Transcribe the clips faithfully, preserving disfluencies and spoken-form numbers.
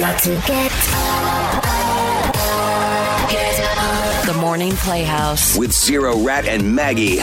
Got to get up. Get up. The Morning Playhouse. With Zero, Rat, and Maggie.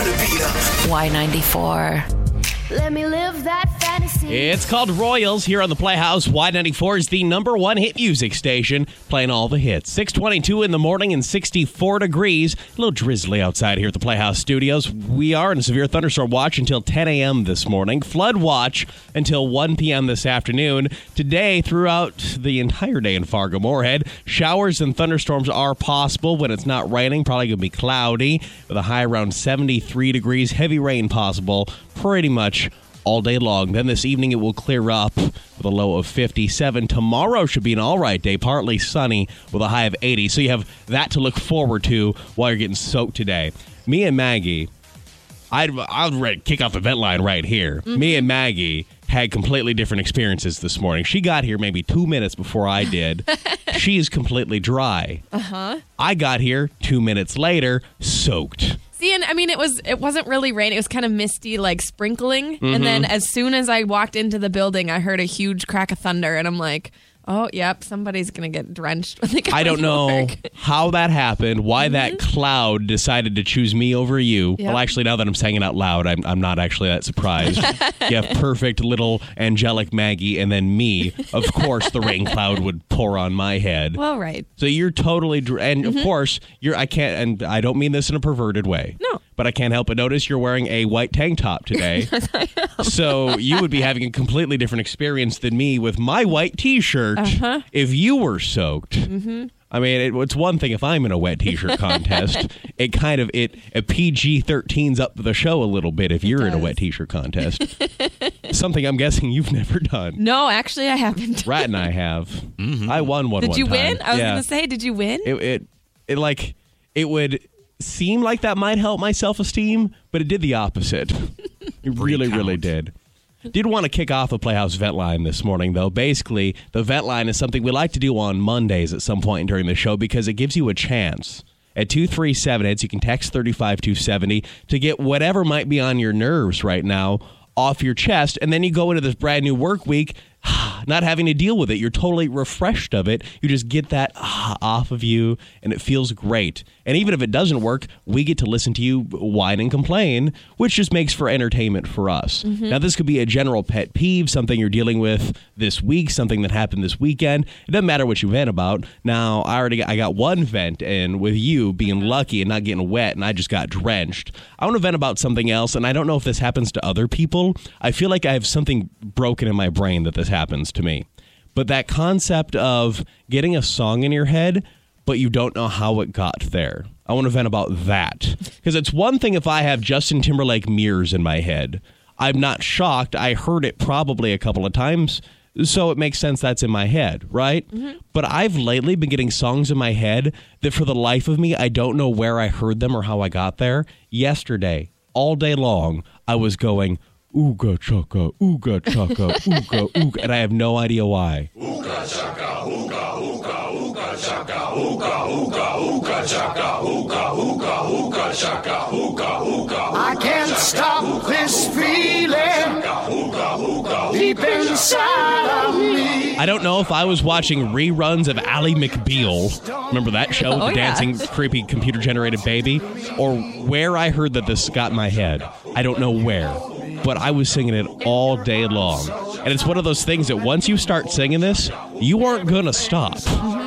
Y ninety-four. Let me live that fantasy. It's called Royals here on the Playhouse. Y ninety-four is the number one hit music station, playing all the hits. six twenty-two in the morning and sixty-four degrees. A little drizzly outside here at the Playhouse studios. We are in a severe thunderstorm watch until ten a.m. this morning. Flood watch until one p.m. this afternoon. Today, throughout the entire day in Fargo-Moorhead, showers and thunderstorms are possible when it's not raining. Probably going to be cloudy with a high around seventy-three degrees. Heavy rain possible pretty much all day long. Then this evening it will clear up with a low of fifty-seven. Tomorrow should be an all right day, partly sunny with a high of eighty. So you have that to look forward to while you're getting soaked today. Me and Maggie, I'd, I'd ready to kick off the vent line right here. Mm-hmm. Me and Maggie had completely different experiences this morning. She got here maybe two minutes before I did. She's completely dry. Uh-huh. I got here two minutes later, soaked. See, and I mean, it was it wasn't really rain. It was kind of misty, like sprinkling. Mm-hmm. And then as soon as I walked into the building, I heard a huge crack of thunder, and I'm like, oh, yep, somebody's going to get drenched when they come I don't to know work. how that happened, why mm-hmm. that cloud decided to choose me over you. Yep. Well, actually, now that I'm saying it out loud, I'm, I'm not actually that surprised. You have perfect little angelic Maggie, and then me. Of course, the rain cloud would pour on my head. Well, right. So you're totally, dr- and mm-hmm. of course, you're. I can't, and I don't mean this in a perverted way. No. But I can't help but notice you're wearing a white tank top today. Yes, I am. So you would be having a completely different experience than me with my white T-shirt uh-huh. if you were soaked. Mm-hmm. I mean, it, it's one thing if I'm in a wet T-shirt contest. It kind of, it a P G thirteen's up the show a little bit if you're in a wet T-shirt contest. Something I'm guessing you've never done. No, actually I haven't. Rat and I have. Mm-hmm. I won one Did one you time. win? I was yeah. going to say, did you win? It, it, it like, it would seem like that might help my self-esteem, but it did the opposite. It really, really did. Did want to kick off a Playhouse Vent Line this morning, though. Basically, the Vent Line is something we like to do on Mondays at some point during the show because it gives you a chance. At two three seven, you can text three five two seven zero to get whatever might be on your nerves right now off your chest, and then you go into this brand new work week not having to deal with it. You're totally refreshed of it. You just get that ah, off of you, and it feels great. And even if it doesn't work, we get to listen to you whine and complain, which just makes for entertainment for us. Mm-hmm. Now, this could be a general pet peeve, something you're dealing with this week, something that happened this weekend. It doesn't matter what you vent about. Now, I already got, I got one vent, and with you being lucky and not getting wet, and I just got drenched. I want to vent about something else, and I don't know if this happens to other people. I feel like I have something broken in my brain that this happens to me. But that concept of getting a song in your head, but you don't know how it got there. I want to vent about that. Because it's one thing if I have Justin Timberlake Mirrors in my head. I'm not shocked. I heard it probably a couple of times, so it makes sense that's in my head, right? Mm-hmm. But I've lately been getting songs in my head that for the life of me, I don't know where I heard them or how I got there. Yesterday, all day long, I was going, ooga chaka, ooga chaka, ooga ooga, and I have no idea why. Ooga chaka, ooga ooga, ooga chaka, ooga ooga, ooga chaka, ooga ooga, ooga chaka, ooga ooga. I can't stop this feeling deep inside of me. I don't know if I was watching reruns of Ally McBeal, remember that show with oh, the yeah. dancing, creepy computer-generated baby, or where I heard that this got in my head. I don't know where. But I was singing it all day long. And it's one of those things that once you start singing this, you aren't going to stop.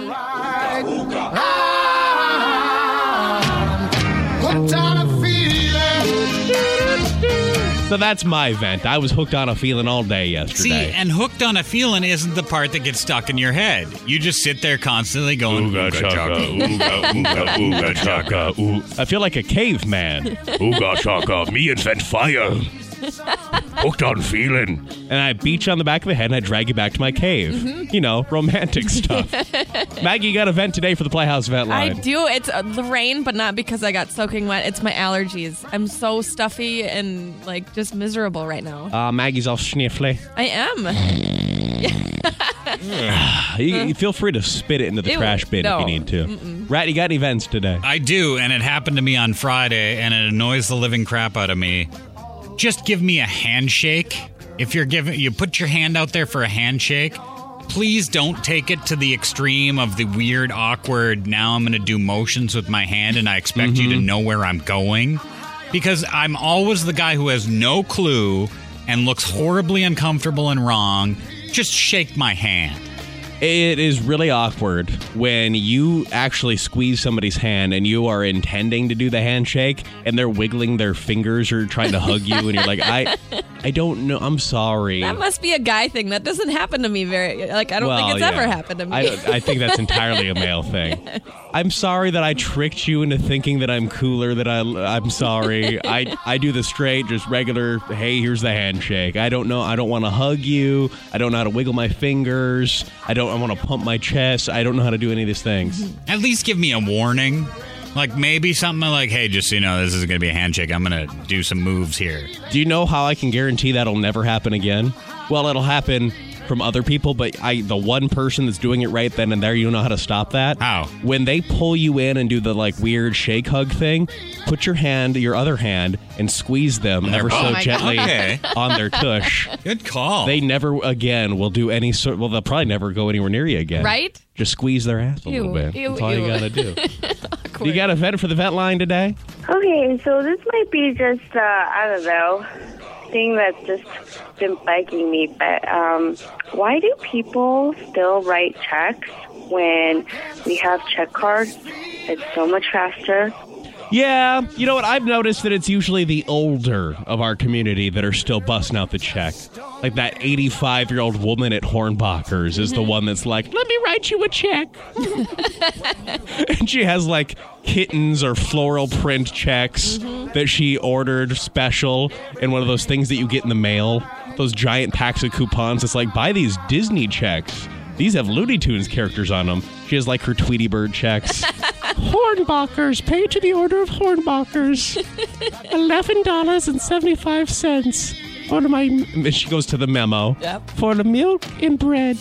So that's my vent. I was hooked on a feeling all day yesterday. See, and hooked on a feeling isn't the part that gets stuck in your head. You just sit there constantly going, ooga chaka, ooga ooga, ooga chaka, ooh. I feel like a caveman. Ooga chaka, me invent fire. Hooked on feeling. And I beat you on the back of the head and I drag you back to my cave. Mm-hmm. You know, romantic stuff. Maggie, you got a vent today for the Playhouse Vent Line. I do. It's uh, the rain, but not because I got soaking wet. It's my allergies. I'm so stuffy and like just miserable right now. Uh, Maggie's all sniffly. I am. you, you feel free to spit it into the Ew, trash bin no. if you need to. Mm-mm. Rat, you got any vents today? I do, and it happened to me on Friday, and it annoys the living crap out of me. Just give me a handshake. If you're giving, you put your hand out there for a handshake, please don't take it to the extreme of the weird, awkward, now I'm going to do motions with my hand and I expect mm-hmm. you to know where I'm going. Because I'm always the guy who has no clue and looks horribly uncomfortable and wrong. Just shake my hand. It is really awkward when you actually squeeze somebody's hand and you are intending to do the handshake and they're wiggling their fingers or trying to hug you and you're like, I I don't know. I'm sorry. That must be a guy thing. That doesn't happen to me very, like, I don't well, think it's yeah. ever happened to me. I, I think that's entirely a male thing. I'm sorry that I tricked you into thinking that I'm cooler, that I, I'm sorry. I, I do the straight, just regular, hey, here's the handshake. I don't know. I don't want to hug you. I don't know how to wiggle my fingers. I don't I want to pump my chest. I don't know how to do any of these things. At least give me a warning. Like maybe something like, hey, just so you know, this is going to be a handshake. I'm going to do some moves here. Do you know how I can guarantee that'll never happen again? Well, it'll happen from other people, but I, the one person that's doing it right then and there, you know how to stop that? How? When they pull you in and do the like weird shake hug thing, put your hand, your other hand, and squeeze them They're ever oh so gently okay. on their tush. Good call. They never again will do any sort. Well, they'll probably never go anywhere near you again. Right? Just squeeze their ass a Ew, little bit. ew, That's all ew. you gotta do. Do you got a vent for the vent line today? Okay, so this might be just, uh, I don't know, thing that's just been bugging me, but um, why do people still write checks when we have check cards? It's so much faster. Yeah, you know what? I've noticed that it's usually the older of our community that are still busting out the check. Like that eighty-five-year-old woman at Hornbachers is the one that's like, let me write you a check. And she has like kittens or floral print checks mm-hmm. that she ordered special in one of those things that you get in the mail. Those giant packs of coupons. It's like, buy these Disney checks. These have Looney Tunes characters on them. She has like her Tweety Bird checks. Hornbachers, pay to the order of Hornbachers. eleven dollars and seventy-five cents. For my, and she goes to the memo. Yep. For the milk and bread.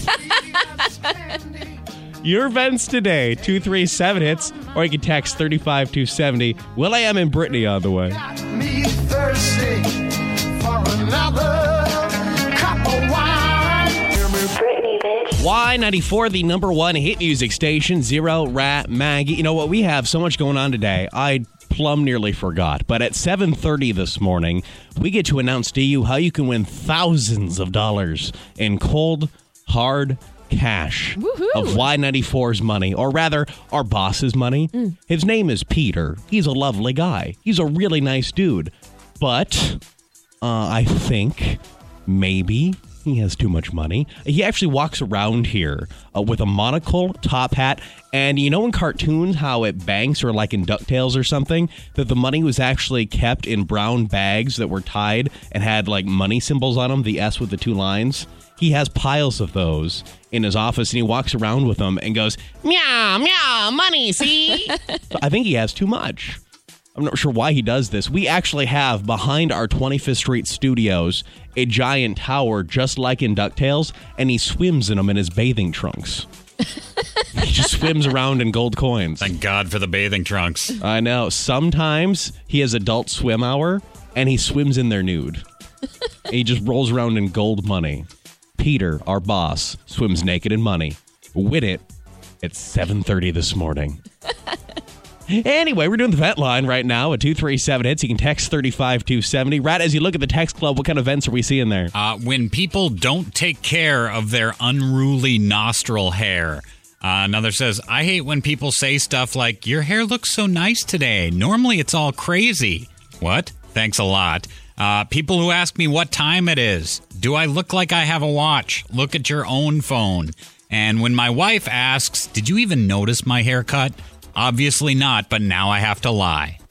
Your events today, two three seven hits, or you can text thirty-five two seventy. Will I Am in Brittany on the way. Me thirsty for another cup of wine. Brittany, bitch. Y ninety-four, the number one hit music station, Zero, Rat, Maggie. You know what? We have so much going on today. I plumb nearly forgot. But at seven thirty this morning, we get to announce to you how you can win thousands of dollars in cold, hard cash Woohoo. Of Y ninety-four's money, or rather, our boss's money. Mm. His name is Peter. He's a lovely guy. He's a really nice dude. But uh, I think maybe he has too much money. He actually walks around here uh, with a monocle, top hat, and you know in cartoons how at banks or like in DuckTales or something, that the money was actually kept in brown bags that were tied and had like money symbols on them, the S with the two lines? He has piles of those in his office, and he walks around with them and goes, meow, meow, money, see? So I think he has too much. I'm not sure why he does this. We actually have, behind our twenty-fifth Street studios, a giant tower just like in DuckTales, and he swims in them in his bathing trunks. He just swims around in gold coins. Thank God for the bathing trunks. I know. Sometimes he has adult swim hour, and he swims in there nude. He just rolls around in gold money. Peter, our boss, swims naked in money. Win it at seven thirty this morning. Anyway, we're doing the vent line right now at two three seven hits. You can text thirty-five two seventy. Rat, as you look at the text club, what kind of vents are we seeing there? Uh, when people don't take care of their unruly nostril hair. Uh, another says, I hate when people say stuff like, your hair looks so nice today. Normally it's all crazy. What? Thanks a lot. Uh, people who ask me what time it is. Do I look like I have a watch? Look at your own phone. And when my wife asks, did you even notice my haircut? Obviously not, but now I have to lie.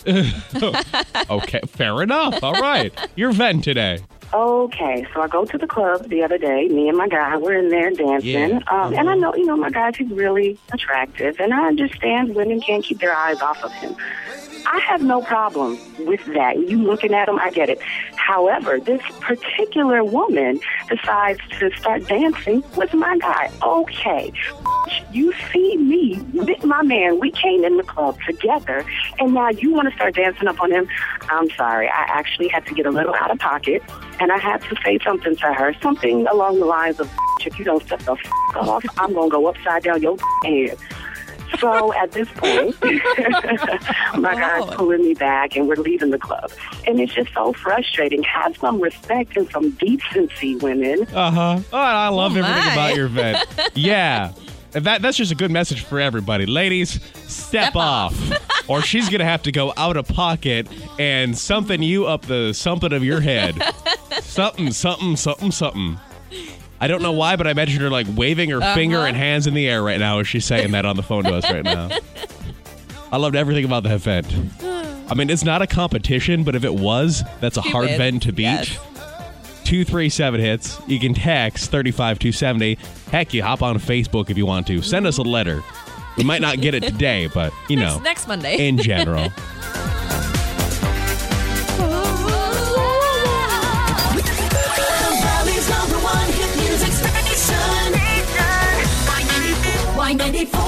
Okay, fair enough. All right. Your vent today. Okay, so I go to the club the other day. Me and my guy, we're in there dancing. Yeah. Um, uh-huh. And I know, you know, my guy, he's really attractive. And I understand women can't keep their eyes off of him. I have no problem with that. You looking at him, I get it. However, this particular woman decides to start dancing with my guy. Okay, you see me with my man. We came in the club together, and now you want to start dancing up on him. I'm sorry. I actually had to get a little out of pocket, and I had to say something to her, something along the lines of, if you don't step the f- off, I'm going to go upside down your head. So at this point, my Wow. guy's pulling me back and we're leaving the club. And it's just so frustrating. Have some respect and some decency, women. Uh-huh. Oh, I love Oh, everything my. about your event. Yeah. And That, that's just a good message for everybody. Ladies, step, Step off. off. Or she's going to have to go out of pocket and something you up the something of your head. something, something, something, something. I don't know why, but I imagine her like waving her Uh-huh. finger and hands in the air right now as she's saying that on the phone to us right now. I loved everything about the event. I mean, it's not a competition, but if it was, that's a She hard wins. event to beat. Yes. two three seven hits. You can text three five two seven zero. Heck, you hop on Facebook if you want to. Send us a letter. We might not get it today, but, you know, Next, next Monday. in general. Valley's number one hit music station. Y ninety-four.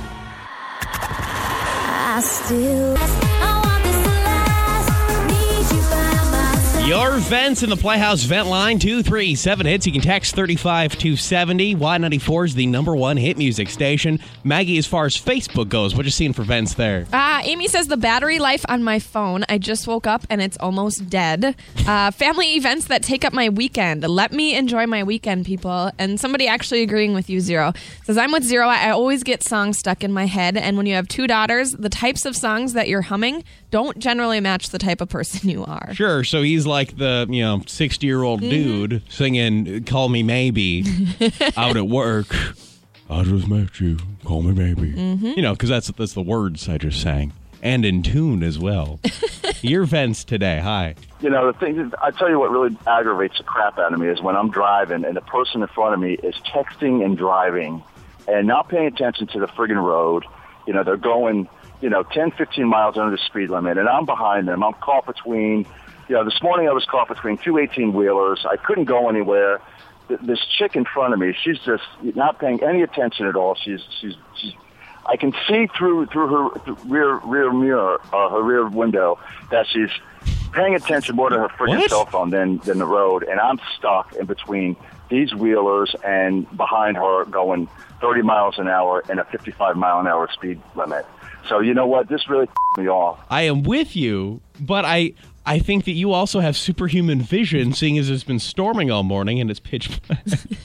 I still I want this to last. Need you by my side. Your vents in the Playhouse vent line, two three seven hits. You can text three five two seven zero. Y ninety-four is the number one hit music station. Maggie, as far as Facebook goes, what you seeing for vents there? Ah, Amy says the battery life on my phone. I just woke up and it's almost dead. Uh, family events that take up my weekend. Let me enjoy my weekend, people. And somebody actually agreeing with you, Zero, says I'm with Zero. I always get songs stuck in my head. And when you have two daughters, the types of songs that you're humming don't generally match the type of person you are. Sure, so he's like the, you know, sixty-year-old Mm-hmm. dude singing Call Me Maybe out at work. I just met you. Call me maybe. Mm-hmm. You know, because that's, that's the words I just sang. And in tune as well. Your vents today. Hi. You know, the thing is, I tell you what really aggravates the crap out of me is when I'm driving and the person in front of me is texting and driving and not paying attention to the friggin' road. You know, they're going, you know, ten, fifteen miles under the speed limit, and I'm behind them. I'm caught between, you know, this morning I was caught between two eighteen-wheelers. I couldn't go anywhere. Th- This chick in front of me, she's just not paying any attention at all. She's, she's, she's, I can see through through her rear rear mirror, uh, her rear window, that she's paying attention more to her friggin' What? cell phone than than the road, and I'm stuck in between these wheelers and behind her going thirty miles an hour and a fifty-five mile an hour speed limit. So you know what? This really me off. I am with you, but I I think that you also have superhuman vision, seeing as it's been storming all morning and it's pitch black.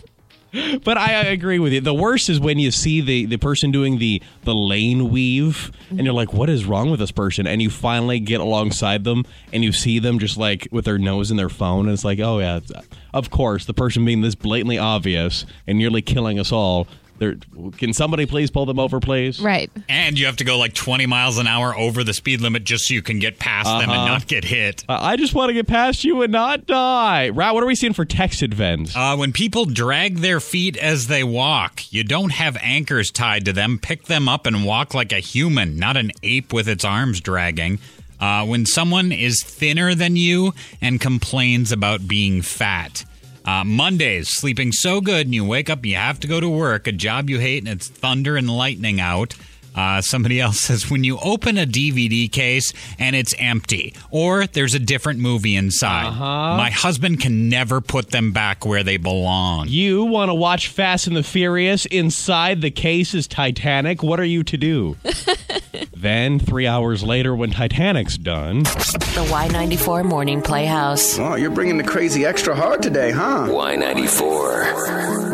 But I, I agree with you. The worst is when you see the, the person doing the, the lane weave, and you're like, what is wrong with this person? And you finally get alongside them, and you see them just like with their nose in their phone, and it's like, oh yeah, it's- of course, the person being this blatantly obvious and nearly killing us all. They're, can somebody please pull them over, please? Right. And you have to go like twenty miles an hour over the speed limit just so you can get past them and Uh-huh. not get hit. Uh, I just want to get past you and not die. Rat, what are we seeing for texted vents? Uh, when people drag their feet as they walk, you don't have anchors tied to them. Pick them up and walk like a human, not an ape with its arms dragging. Uh, when someone is thinner than you and complains about being fat. Uh, Mondays, sleeping so good and you wake up and you have to go to work, a job you hate, and it's thunder and lightning out. Uh, somebody else says when you open a D V D case and it's empty or there's a different movie inside. Uh-huh. My husband can never put them back where they belong. You want to watch Fast and the Furious? Inside the case is Titanic. What are you to do? Then, three hours later, when Titanic's done, The Y ninety-four Morning Playhouse. Oh, you're bringing the crazy extra hard today, huh? Y ninety-four.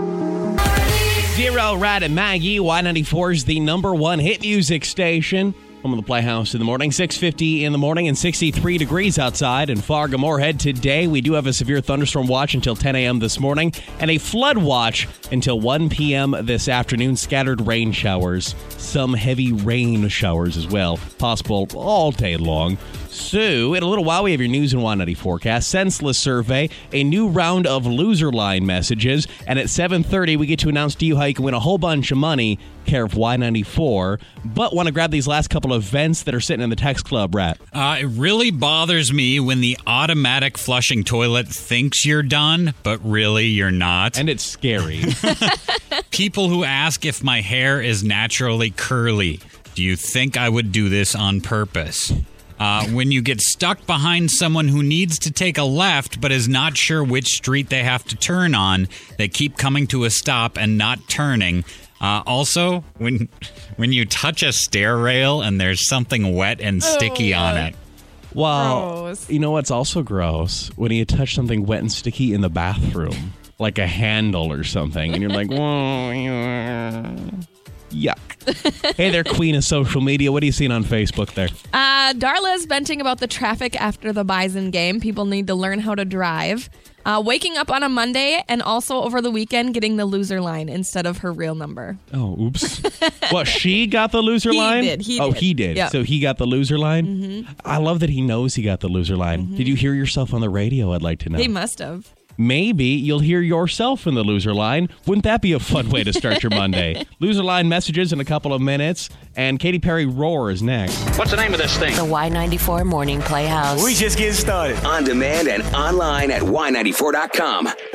Zero, Rat, and Maggie. Y ninety-four is the number one hit music station. Home of the Playhouse in the morning, six fifty in the morning and sixty-three degrees outside in Fargo-Moorhead. Today, we do have a severe thunderstorm watch until ten a.m. this morning and a flood watch until one p.m. this afternoon. Scattered rain showers, some heavy rain showers as well, possible all day long. So, in a little while, we have your news and Y ninety forecast, senseless survey, a new round of loser line messages, and at seven thirty, we get to announce to you how you can win a whole bunch of money, care of Y ninety-four. But want to grab these last couple of vents that are sitting in the text club, Rat. Uh, it really bothers me when the automatic flushing toilet thinks you're done, but really you're not. And it's scary. People who ask if my hair is naturally curly. Do you think I would do this on purpose? Uh, when you get stuck behind someone who needs to take a left but is not sure which street they have to turn on, they keep coming to a stop and not turning. Uh, also, when when you touch a stair rail and there's something wet and sticky oh, on it. Well, gross. You know what's also gross? When you touch something wet and sticky in the bathroom, like a handle or something, and you're like, whoa, yuck. Hey there, queen of social media. What are you seeing on Facebook there? Uh, Darla's venting about the traffic after the Bison game. People need to learn how to drive. Uh, waking up on a Monday and also over the weekend getting the loser line instead of her real number. Oh, oops. What, she got the loser he line? Did, he oh, did. he did. Yep. So he got the loser line? Mm-hmm. I love that he knows he got the loser line. Mm-hmm. Did you hear yourself on the radio? I'd like to know. He must have. Maybe you'll hear yourself in the loser line. Wouldn't that be a fun way to start your Monday? Loser line messages in a couple of minutes, and Katy Perry Roar is next. What's the name of this thing? The Y ninety-four Morning Playhouse. We just getting started. On demand and online at Y ninety-four dot com.